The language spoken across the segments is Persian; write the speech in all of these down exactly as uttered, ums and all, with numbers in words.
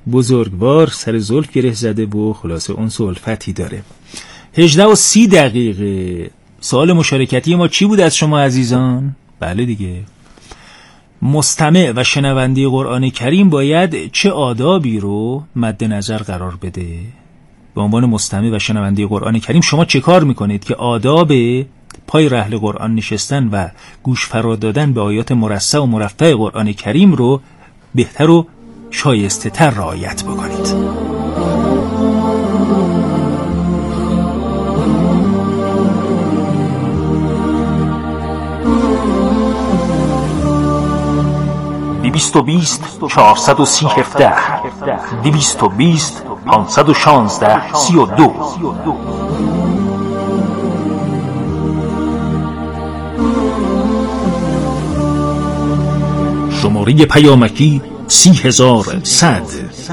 بزرگوار سر زلف گره زده و خلاصه اون سلفتی داره. هجده و سی دقیقه. سوال مشارکتی ما چی بود از شما عزیزان؟ بله دیگه، مستمع و شنونده قرآن کریم باید چه آدابی رو مد نظر قرار بده؟ به عنوان مستمع و شنونده قرآن کریم شما چه کار میکنید که آداب پای رحل قرآن نشستن و گوش فرا دادن به آیات مرصع و مرفع قرآن کریم رو بهتر و شایسته تر رعایت بکنید؟ دویست و بیست چهارصد و سی هفده دویست و بیست پانصد و شانزده سی و دو. شماره پیامکی سی هزار صد.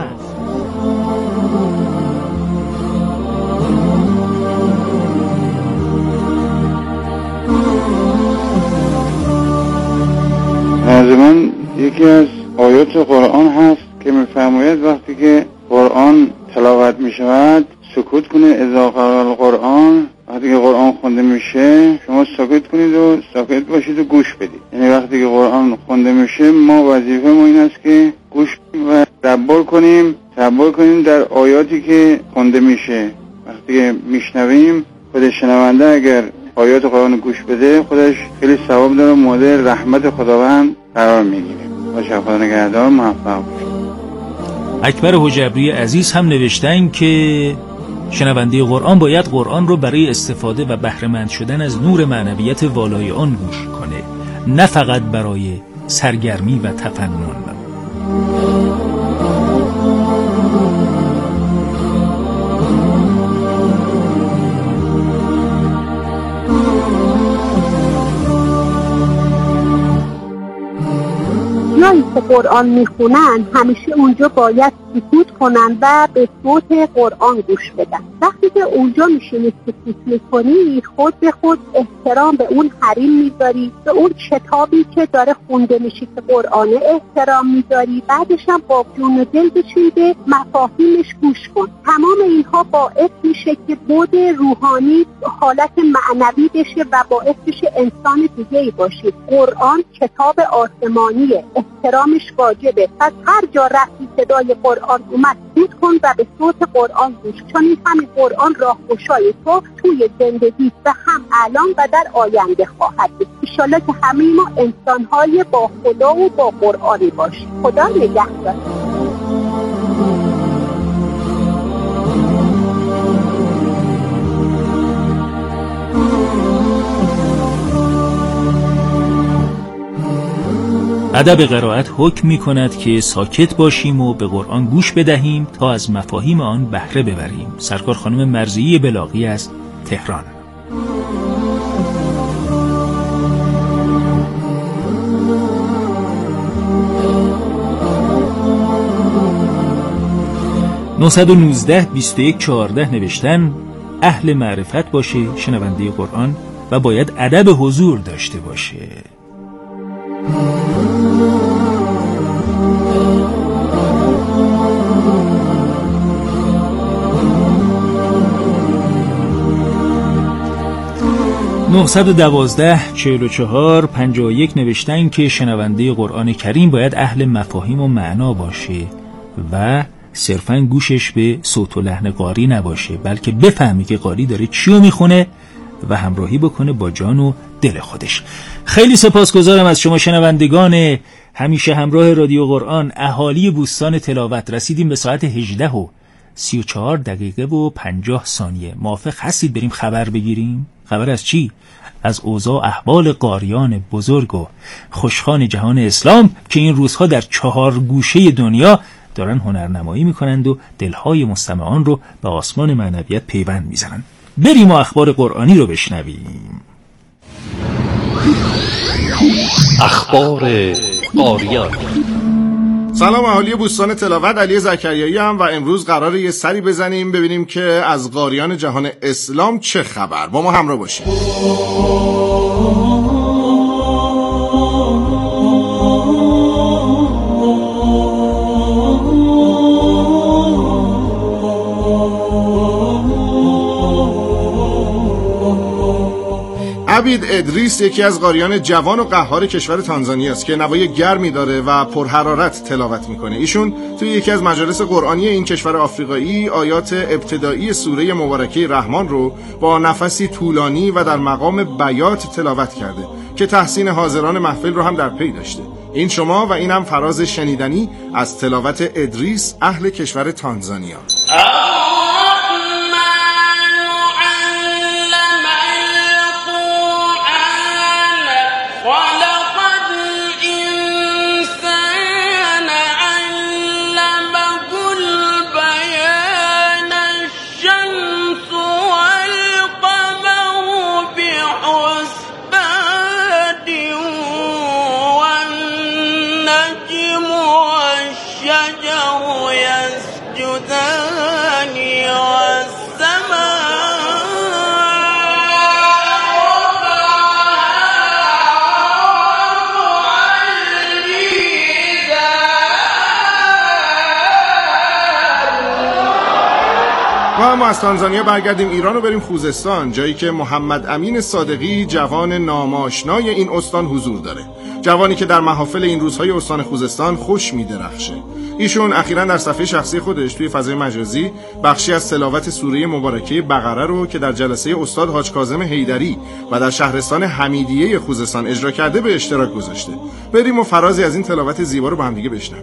من یکی از آیات قرآن هست که می‌فرماید وقتی که قرآن تلاوت می‌شود سکوت کنه. اذا قرأ القرآن، وقتی که قرآن خونده میشه شما سکوت کنید و ساکت باشید و گوش بدید. یعنی وقتی که قرآن خونده میشه ما وظیفه ما این است که گوش و تدبر کنیم تدبر کنیم در آیاتی که خونده میشه. وقتی که میشنویم خود شنونده اگر آیات قرآن گوش بده خودش خیلی ثواب داره، مورد رحمت خداوند قرار میگیره. باشه، خدا نگهدار، موفق باشید. اکبر حجبری عزیز هم نوشتن که شنونده قرآن باید قرآن رو برای استفاده و بهره‌مند شدن از نور معنویت والای آن گوش کنه، نه فقط برای سرگرمی و تفنن. جایی که قرآن میخونن همیشه اونجا باید سکوت کنن و به صوت قرآن گوش بدن. وقتی که اونجا میشینی سکوت میکنی خود به خود احترام به اون حریم میذاری، به اون کتابی که داره خونده میشه که قرآنه احترام میذاری. بعدش هم با جون و دل بشین به مفاهیمش گوش کن. تمام اینها باعث میشه که بود روحانی حالت معنوی بشه و باعث بشه انسان دیگه‌ای باشی. قرآن کتاب آسمانیه، احترامش واجبه. پس هر جا رفتی صدای قرآن اومد گوش کن و به صوت قرآن گوش، چون این همین قرآن راهگشای تو توی زندگی و هم الان و در آینده خواهد بود. انشالله که همه ما انسان‌های با خدا و با قرآنی باشیم. خدا نگهدار. ادب قرائت حکم می کند که ساکت باشیم و به قرآن گوش بدهیم تا از مفاهیم آن بهره ببریم. سرکار خانم مرضیه بلاغی از تهران. نهصد و نوزده بیست و یک چهارده نوشتن اهل معرفت باشه، شنونده قرآن، و باید ادب حضور داشته باشه. نهصد و دوازده چهل و چهار پنجاه و یک نوشتن که شنونده قرآن کریم باید اهل مفاهیم و معنا باشه و صرفاً گوشش به صوت و لحن قاری نباشه، بلکه بفهمی که قاری داره چیو میخونه و همراهی بکنه با جان و دل خودش. خیلی سپاسگزارم از شما شنوندگان همیشه همراه رادیو قرآن. اهالی بوستان تلاوت، رسیدیم به ساعت هجده و سی و چهار دقیقه و پنجاه ثانیه. موافق هستید بریم خبر بگیریم؟ خبر از چی؟ از اوضاع احوال قاریان بزرگ و خوشخوان جهان اسلام که این روزها در چهار گوشه دنیا دارن هنرنمایی میکنند و دلهای مستمعان رو به آسمان معنویت پیوند میزنن. بریم و اخبار قرآنی رو بشنویم. اخبار قاریان. سلام اهالی بوستان تلاوت، علی زکریایی هم و امروز قراره یه سری بزنیم ببینیم که از قاریان جهان اسلام چه خبر. با ما همراه باشید. عبید ادریس یکی از قاریان جوان و قهار کشور تانزانیا است که نوای گرمی داره و پرحرارت تلاوت میکنه. ایشون توی یکی از مجالس قرآنی این کشور آفریقایی آیات ابتدایی سوره مبارکه رحمان رو با نفسی طولانی و در مقام بیات تلاوت کرده که تحسین حاضران محفل رو هم در پی داشته. این شما و این هم فراز شنیدنی از تلاوت ادریس اهل کشور تانزانیا. ما هم از تانزانیا برگردیم ایران و بریم خوزستان، جایی که محمد امین صادقی جوان ناماشنای این استان حضور داره. جوانی که در محافل این روزهای استان خوزستان خوش می‌درخشه. ایشون اخیراً در صفحه شخصی خودش توی فضای مجازی بخشی از تلاوت سوره مبارکه بقره رو که در جلسه استاد حاج کاظم حیدری و در شهرستان حمیدیه خوزستان اجرا کرده به اشتراک گذاشته. بریم و فرازی از این تلاوت زیبا رو با هم دیگه بشنویم.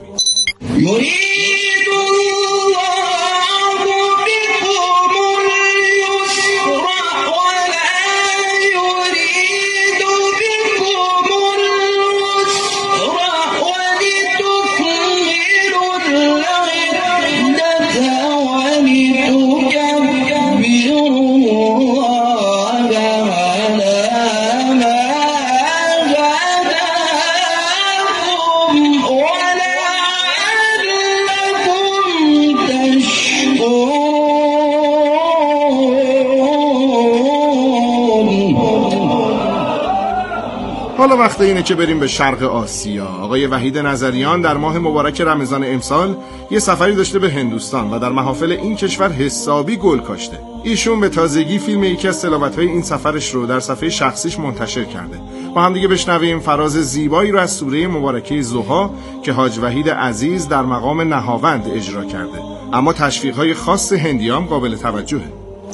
حالا وقت اینه که بریم به شرق آسیا. آقای وحید نظریان در ماه مبارک رمضان امسال یه سفری داشته به هندوستان و در محافل این کشور حسابی گل کاشته. ایشون به تازگی فیلم یکی از تلاوت‌های این سفرش رو در صفحه شخصیش منتشر کرده. با هم دیگه بشنویم فراز زیبایی رو از سوره مبارکه ضحی که حاج وحید عزیز در مقام نهاوند اجرا کرده. اما تشویق‌های خاص هندیام قابل توجهه.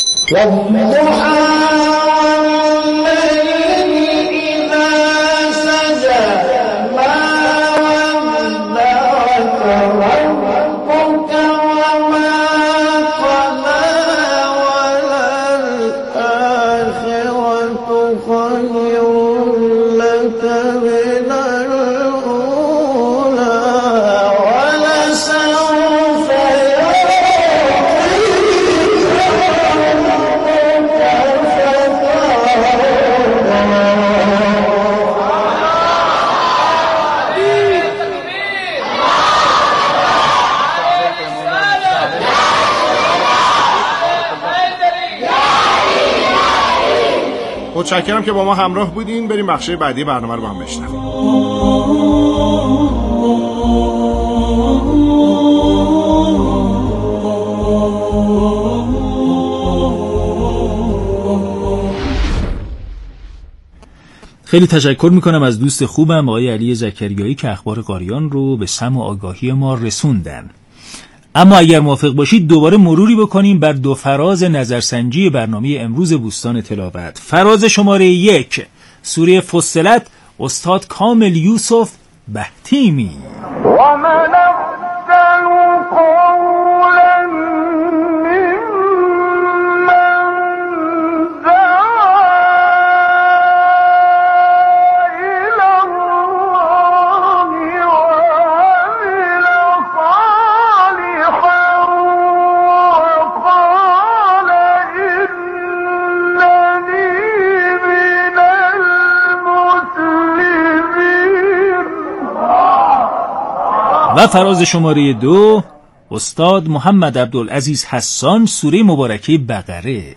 متشکرم که با ما همراه بودین. بریم بخش بعدی برنامه رو با هم بشنویم. خیلی تشکر میکنم از دوست خوبم آقای علی زکریایی که اخبار قاریان رو به سمع و آگاهی ما رسوندن. اما اگر موافق باشید دوباره مروری بکنیم بر دو فراز نظرسنجی برنامه امروز بوستان تلاوت. فراز شماره یک، سوره فصلت، استاد کامل یوسف بهتیمی. و من افضل قولا و فراز شماره دو، استاد محمد عبدالعزیز حسان، سوره مبارکه بقره.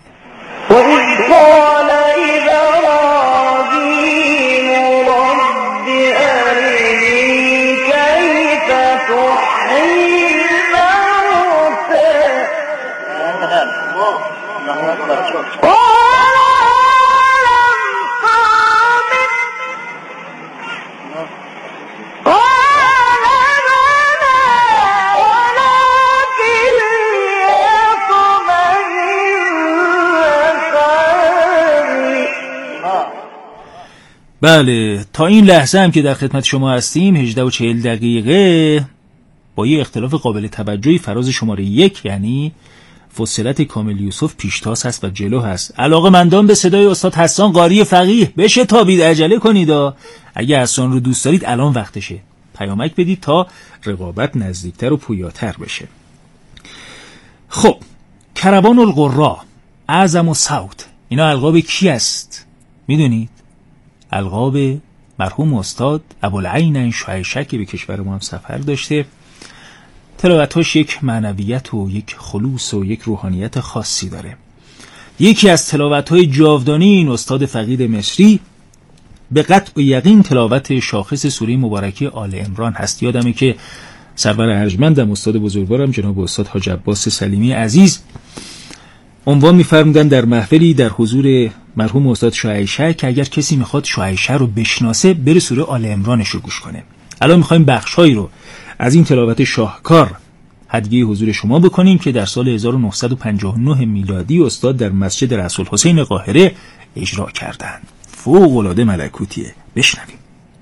بله، تا این لحظه هم که در خدمت شما هستیم هجده و چهل دقیقه با یه اختلاف قابل توجهی فراز شماره یک یعنی فصلت کامل یوسف پیشتاز هست و جلو هست. علاقه‌مندان به صدای استاد حسان قاری فقیه بشه تابید، عجله کنید. اگه حسان رو دوست دارید الان وقتشه، پیامک بدید تا رقابت نزدیکتر و پویاتر بشه. خب، کروان القرا، اعظم و صوت، اینا القاب کی است؟ میدونید؟ القاب مرحوم استاد ابوالعین شعیشه که به کشور ما هم سفر داشته. تلاوتاش یک معنویت و یک خلوص و یک روحانیت خاصی داره. یکی از تلاوت‌های جاودانی این استاد فقید مصری به قطع و یقین تلاوت شاخص سوره مبارکه آل عمران هست. یادمه که سرور ارجمندم استاد بزرگوارم جناب استاد حاج عباس سلیمی عزیز عنوان می‌فرمودن در محفلی در حضور مرحوم استاد شعیشه که اگر کسی میخواد شعیشه رو بشناسه بره سوره آل عمرانش رو گوش کنه. الان می‌خوایم بخش‌هایی رو از این تلاوت شاهکار هدیه حضور شما بکنیم که در سال هزار و نهصد و پنجاه و نه میلادی استاد در مسجد رسول حسین قاهره اجرا کردند. فوق‌العاده ملکوتیه. بشنویم.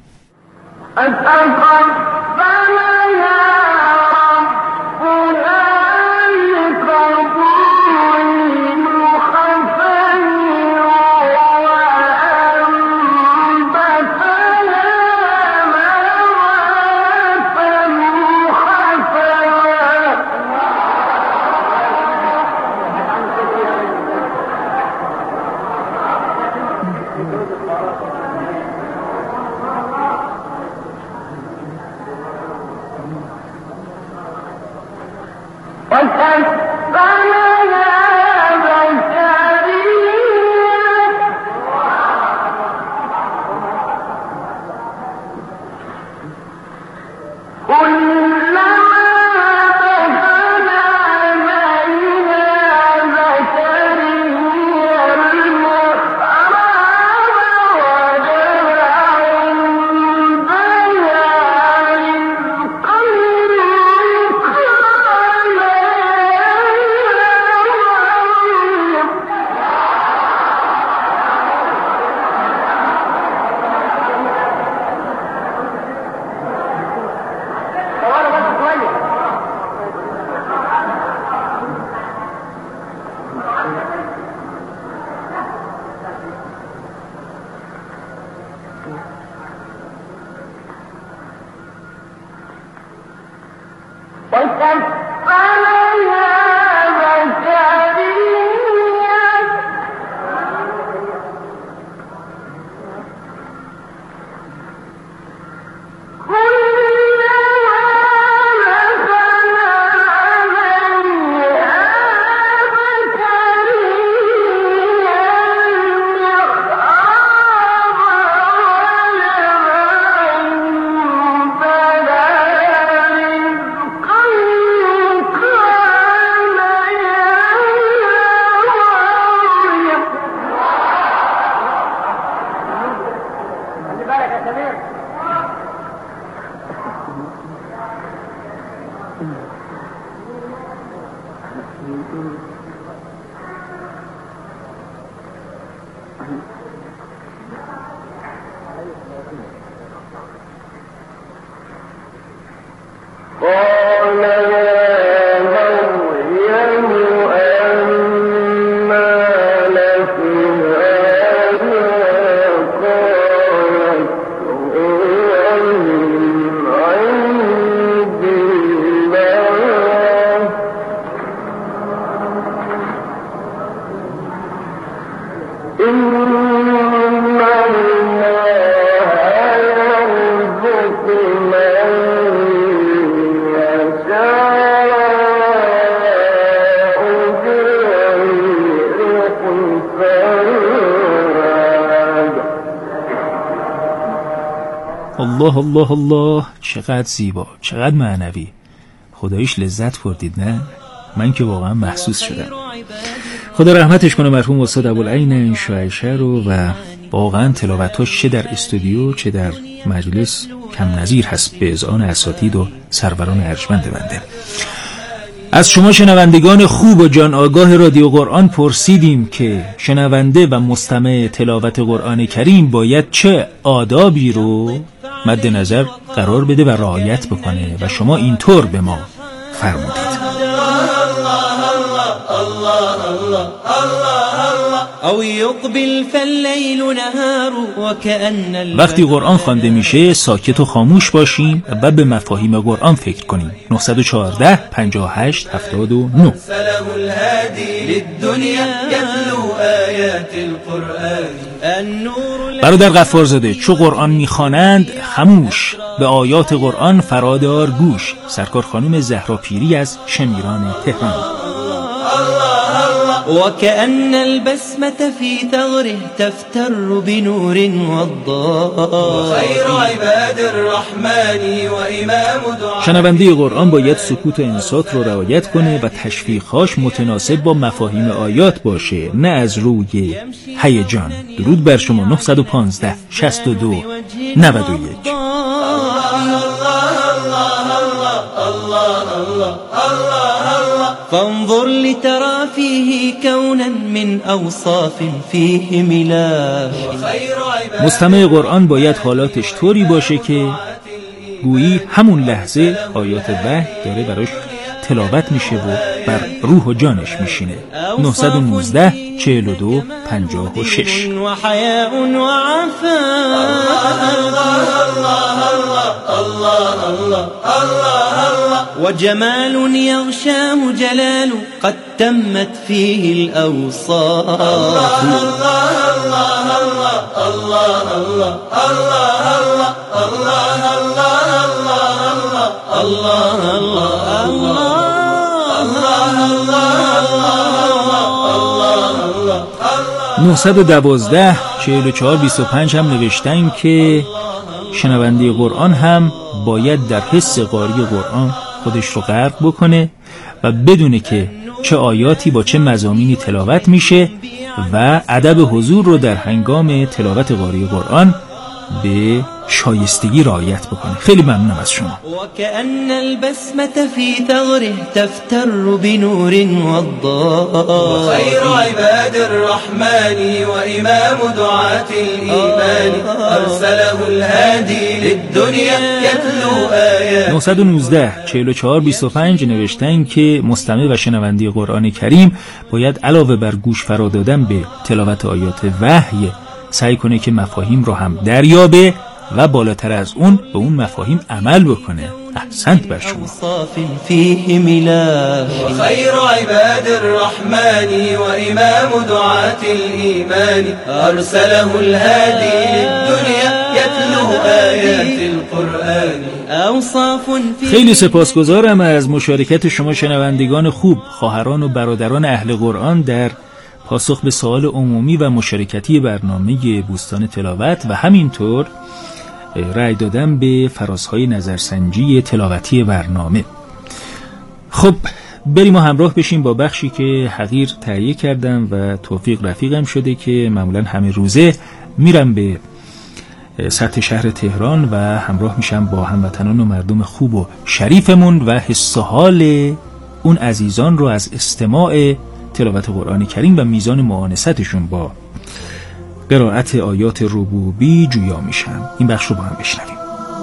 الله الله الله، چقدر زیبا، چقدر معنوی. خداییش لذت بردید نه؟ من که واقعا محسوس شدم. خدا رحمتش کنه مرحوم استاد ابوالعین شعیشه رو و واقعا تلاوتاش چه در استودیو چه در مجلس کم نظیر هست به اذعان اساتید و سروران ارجمند بنده. از شما شنوندگان خوب و جان آگاه رادیو قرآن پرسیدیم که شنونده و مستمع تلاوت قرآن کریم باید چه آدابی رو مد نظر قرار بده و رعایت بکنه و شما اینطور به ما فرمودید. وقتی قرآن خوانده میشه ساکت و خاموش باشیم و به مفاهیم قرآن فکر کنیم. نه یک چهار پنجاه و هشت هفتاد و نه. برادر غفارزاده، چو قرآن میخوانند خموش، به آیات قرآن فرادار گوش. سرکار خانم زهرا پیری از شمیران تهران. وكأن البسمة في ثغره تفتر بنور وضاء خير عباد الرحمن وإمام دعاء. شنونده قرآن باید سکوت و انصات رو رعایت کنه و تشویق‌هاش متناسب با مفاهیم آیات باشه، نه از روی هیجان. درود بر شما. نه یک پنج شصت و دو نود و یک. فانظر لترى فيه كونا من اوصاف فيه ملاح. مستمع قرآن باید حالاتش طوری باشه که گویی همون لحظه آیات وحی داره براش تلاوت میشه و بر روح و جانش میشینه. نه یک نه چهل و دو پنجاه و شش. و حیاء و عفا و جمال یغشاه جلال قد تمت فيه الاوصاف. نه یک دو چهل و چهار بیست و پنج هم نوشتن که شنونده قرآن هم باید در حس قاری قرآن خودش رو غرق بکنه و بدونه که چه آیاتی با چه مضامینی تلاوت میشه و ادب حضور رو در هنگام تلاوت قاری قرآن به شایستگی رعایت بکنه. خیلی ممنونم از شما. وكأن البسمة في ثغره تفتر بنور وضاء خير عباد الرحمن وإمام دعاة الإيمان أرسله الهادي للدنيا يتلو آيات. نه یک نه چهل و چهار بیست و پنج نوشتن که مستمع و شنونده قرآن کریم باید علاوه بر گوش فرا دادن به تلاوت آیات وحی سعی کنه که مفاهیم رو هم دریابه و بالاتر از اون به اون مفاهیم عمل بکنه. احسنت بر شما. فيه ملاح خير عباد الرحمن وإمام دعاة الإيمان أرسله الهادي للدنيا يتلو آيات القرآن. أوصاف خیلی سپاسگزارم از مشارکت شما شنوندگان خوب، خواهران و برادران اهل قرآن در پاسخ به سوال عمومی و مشارکتی برنامه بوستان تلاوت و همینطور رأی دادن به فرازهای نظرسنجی تلاوتی برنامه. خب بریم و همراه بشیم با بخشی که حقیر تهیه کردم و توفیق رفیقم شده که معمولا همه روزه میرم به سطح شهر تهران و همراه میشم با هموطنان و مردم خوب و شریفمون و حس و حال اون عزیزان رو از استماع تلاوت قرآن کریم و میزان معانستشون با قرائت آیات ربوبی جویا میشم. این بخش رو با هم بشنویم.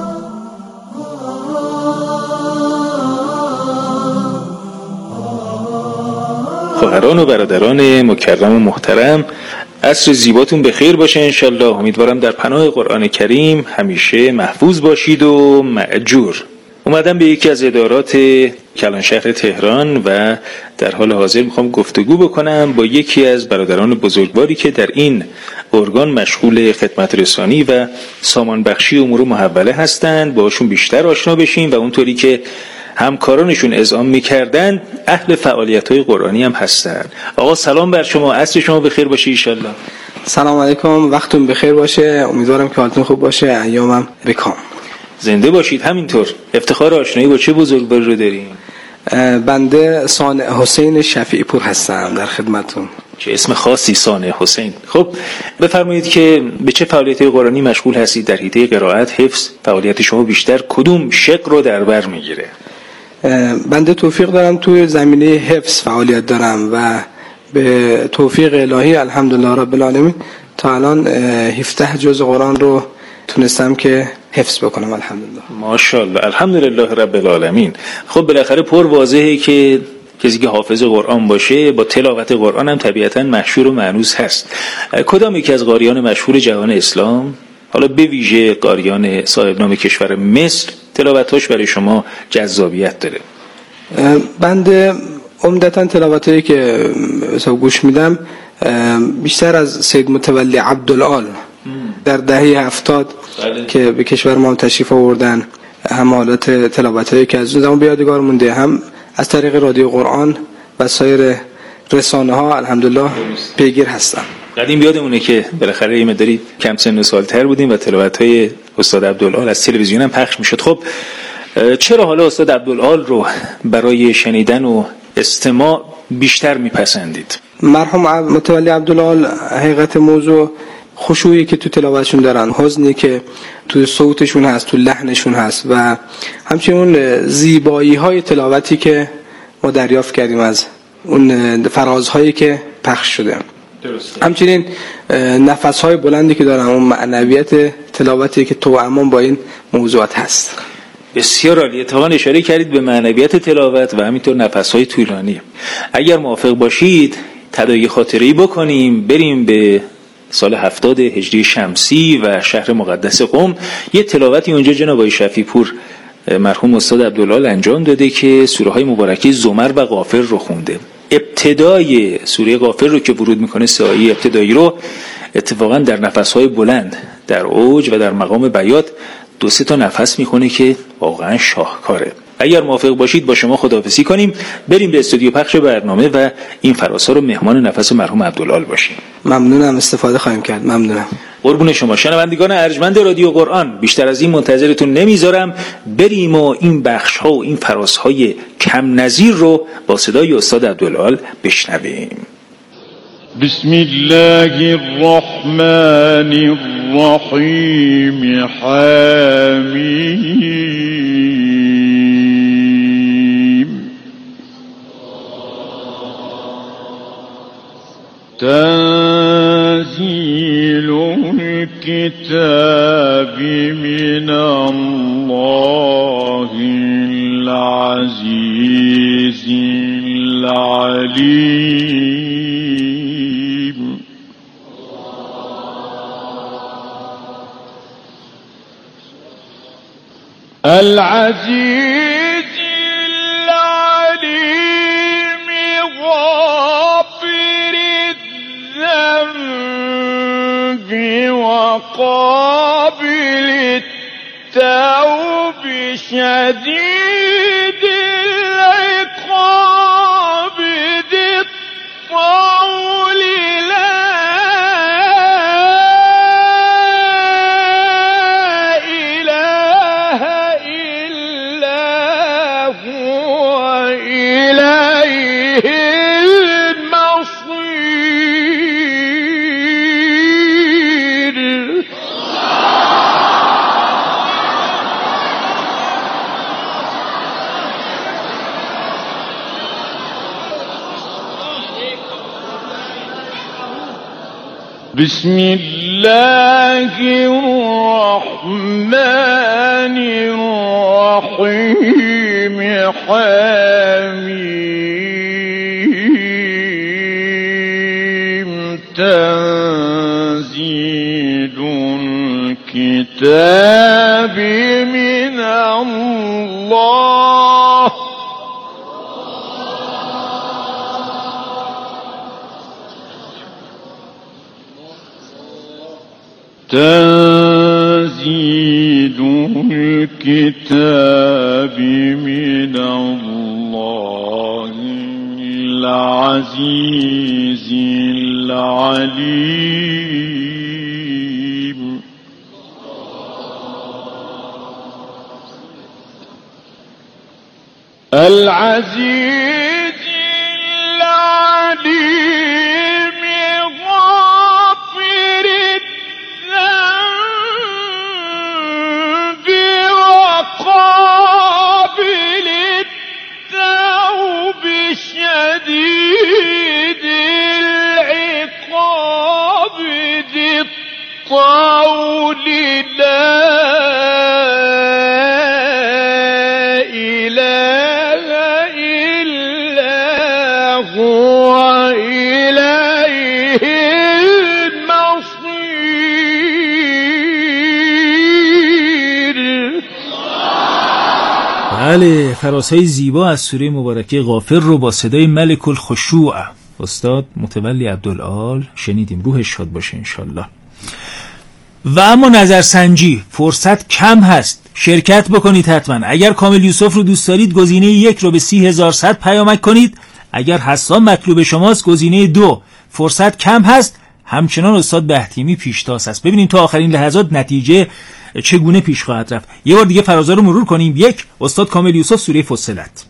خواهران و برادران مکرم و محترم، عصر زیباتون بخیر باشه انشالله. امیدوارم در پناه قرآن کریم همیشه محفوظ باشید و مأجور. اومدم به یکی از ادارات کلان شهر تهران و در حال حاضر میخوام گفتگو بکنم با یکی از برادران بزرگواری که در این ارگان مشغول خدمت رسانی و سامان بخشی امور محوله هستند. باشون بیشتر آشنا بشیم و اونطوری که همکارانشون اذعان میکردن اهل فعالیت‌های قرآنی هم هستند. آقا سلام بر شما، عصر شما بخیر باشه ایشالله. سلام علیکم، وقتتون بخیر باشه. امیدوارم که حالتون خوب باشه، ایامم بکام. زنده باشید. همینطور افتخار آشنایی با چه بزرگواری رو داریم؟ بنده صانع حسین شفیعی پور هستم در خدمتون. چه اسم خاصی، صانع حسین. خب بفرمایید که به چه فعالیت‌های قرآنی مشغول هستید در حیطه قرائت، حفظ؟ فعالیت شما بیشتر کدوم شق رو در بر میگیره؟ بنده توفیق دارم توی زمینه حفظ فعالیت دارم و به توفیق الهی الحمدلله رب العالمین تا الان هفده جزء قرآن رو تونستم که حفظ بکنم الحمدلله. ماشاءالله الحمدلله رب العالمین. خب بالاخره پر واضحه که کسی که حافظ قرآن باشه با تلاوت قرآن هم طبیعتاً مشهور و مانوس هست. کدام یکی از قاریان مشهور جهان اسلام، حالا به ویژه قاریان صاحب نام کشور مصر، تلاوتاش برای شما جذابیت داره؟ بنده عمدتاً تلاوتایی که مثلا گوش میدم بیشتر از سید متولی عبدالعال در دهه هفتاد که به کشور ما تشریف آوردن، هم حالت تلاوتایی که از اون زمان به یادگار مونده، هم از طریق رادیو قرآن و سایر رسانه ها الحمدلله پیگیر هستم. قدیم یادمونه که بالاخره یه مقداری کم سن و سالتر بودیم و تلاوت‌های استاد عبدالعال از تلویزیون هم پخش میشد. خب چرا حالا استاد عبدالعال رو برای شنیدن و استماع بیشتر میپسندید؟ مرحوم متولی عبدالعال حقیقت موضوع خشوعی که تو تلاوتشون دارن، حزنی که تو صوتشون هست، تو لحنشون هست و همچنین زیبایی های تلاوتی که ما دریافت کردیم از اون فرازهایی که پخش شده. درسته. همچنین نفس های بلندی که دارن، اون معنویت تلاوتی که توأم با این موضوعات هست. بسیار عالی. اتفاقا اشاره کردید به معنویت تلاوت و همینطور نفس های طولانی. اگر موافق باشید تداعی خاطره‌ای بکنیم، بریم به سال هفتاد هجری شمسی و شهر مقدس قم. یه تلاوتی اونجا جناب آقای شفیع پور مرحوم استاد عبدالعال انجام داده که سوره های مبارکه زمر و غافر رو خونده. ابتدای سوره غافر رو که ورود میکنه، سه آیه ابتدایی رو اتفاقا در نفس‌های بلند، در اوج و در مقام بیات دو سه تا نفس میخونه که واقعا شاهکاره. اگر موافق باشید با شما خداحافظی کنیم، بریم به استودیو پخش برنامه و این فراسا رو مهمان نفس مرحوم عبدالعال باشیم. ممنونم، استفاده خواهیم کرد. ممنونم. قربون شما. شنوندگان ارجمند رادیو قرآن، بیشتر از این منتظرتون نمیذارم، بریم و این بخش ها و این فراس های کم نظیر رو با صدای استاد عبدالعال بشنویم. بسم الله الرحمن الرحیم. حمیم. تنزیل الكتاب من الله العزیز العلیم. العزیز العلیم غافر الذنب وقابل التوب شدید العقاب ذي الطول لا إله إلا هو إليه المصير. بسم الله الرحمن الرحيم. حميم. تنزيل الكتاب من الله تنزيل الكتاب من الله العزيز العليم. العزيز العليم غافر الذنب وقابل قول لا إله إلا هو إليه المصير. بله، فرازهای زیبا از سوره مبارکه غافر رو با صدای ملک الخشوع استاد متولی عبدالعال شنیدیم. روحش شاد باشه انشالله. و اما نظرسنجی فرصت کم هست، شرکت بکنید حتما. اگر کامل یوسف رو دوست دارید گزینه یک رو به سی هزار صد پیامک کنید. اگر حسان مطلوب شماست گزینه دو. فرصت کم هست، همچنان استاد بهتیمی پیشتاز است. ببینیم تا آخرین لحظات نتیجه چگونه پیش خواهد رفت. یه بار دیگه فرازا رو مرور کنیم. یک، استاد کامل یوسف سوره فصلت.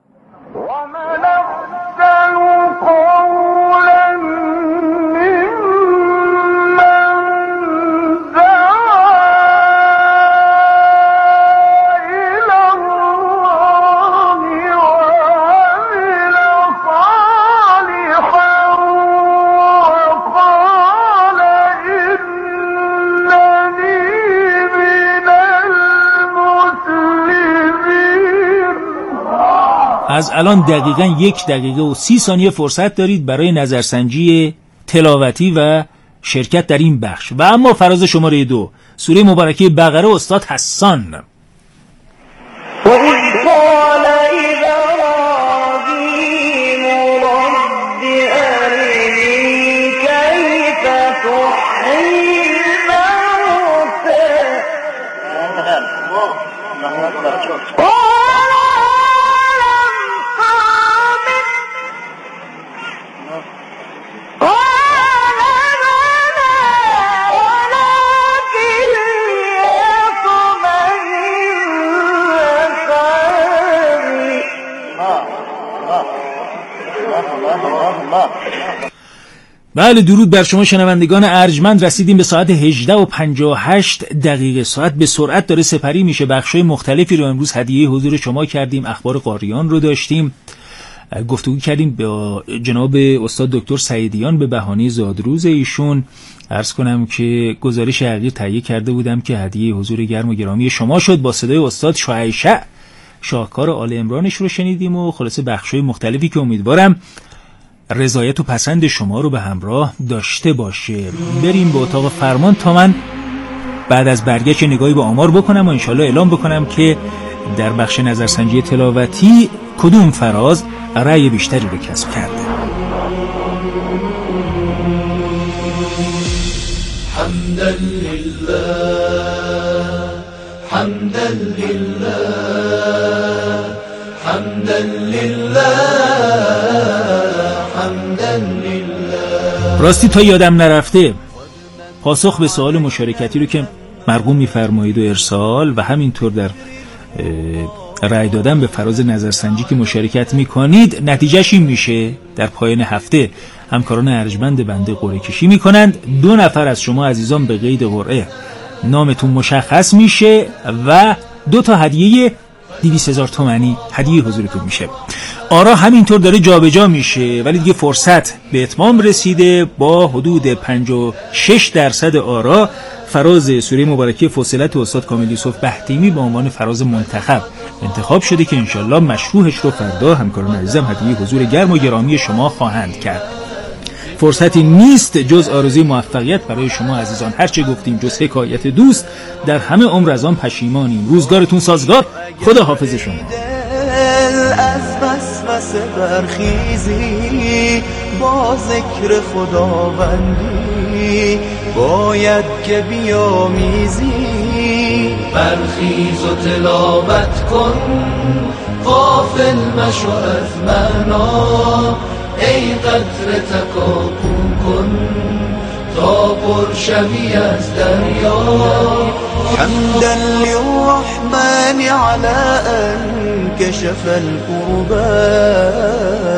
از الان دقیقاً یک دقیقه و سی ثانیه فرصت دارید برای نظرسنجی تلاوتی و شرکت در این بخش. و اما فراز شماره دو، سوره مبارکه بقره، استاد حسان. بله، درود بر شما شنوندگان ارجمند. رسیدیم به ساعت هجده و پنجاه و هشت دقیقه. ساعت به سرعت داره سپری میشه. بخشای مختلفی رو امروز هدیه حضور شما کردیم. اخبار قاریان رو داشتیم، گفتگو کردیم با جناب استاد دکتر سعیدیان به بهانه زادروز ایشون. عرض کنم که گزارش حقیقی تهیه کرده بودم که هدیه حضور گرم و گرامی شما شد. با صدای استاد شعیشع شاهکار آل عمرانش رو شنیدیم و خلاصه بخشای مختلفی که امیدوارم رضایت و پسند شما رو به همراه داشته باشه. بریم به اتاق فرمان تا من بعد از برگشت نگاهی به آمار بکنم و انشالله اعلام بکنم که در بخش نظرسنجی تلاوتی کدوم فراز رأی بیشتری رو کسب کرده. حمدا لله حمدا لله حمدا لله حمدا لله. راستی تا یادم نرفته پاسخ به سوال مشارکتی رو که مرغوم می‌فرمایید و ارسال و همینطور در رأی دادن به فراز نظرسنجی که مشارکت میکنید، نتیجهش این میشه در پایان هفته همکاران ارجمند بنده قرعه کشی میکنند. دو نفر از شما عزیزان به قید قرعه نامتون مشخص میشه و دو تا هدیه دویست هزار تومانی هدیه حضورتون میشه. آرا همینطور داره جابجا میشه ولی دیگه فرصت به اتمام رسیده. با حدود پنجاه و شش درصد آرا فراز سوره مبارکه فصلت استاد کامل یوسف بهتیمی به عنوان فراز منتخب انتخاب شده که انشالله مشروعش رو فردا همکاران عزیزم هدیه حضور گرم و گرامی شما خواهند کرد. فرصتی نیست جز آرزوی موفقیت برای شما عزیزان. هرچه گفتیم جز حکایت دوست، در همه عمر از آن پشیمانیم. روزگارتون سازگار. خدا حافظ شما. از وسوسه برخیزی، با ذکر خداوندی باید که بیامیزی. برخیز و تلاوت کن، غافل مشو از معنا. ای قطره تکاپون کن تا پر شوی از دریا. حمدا للرحمن على ان کشف الكربات.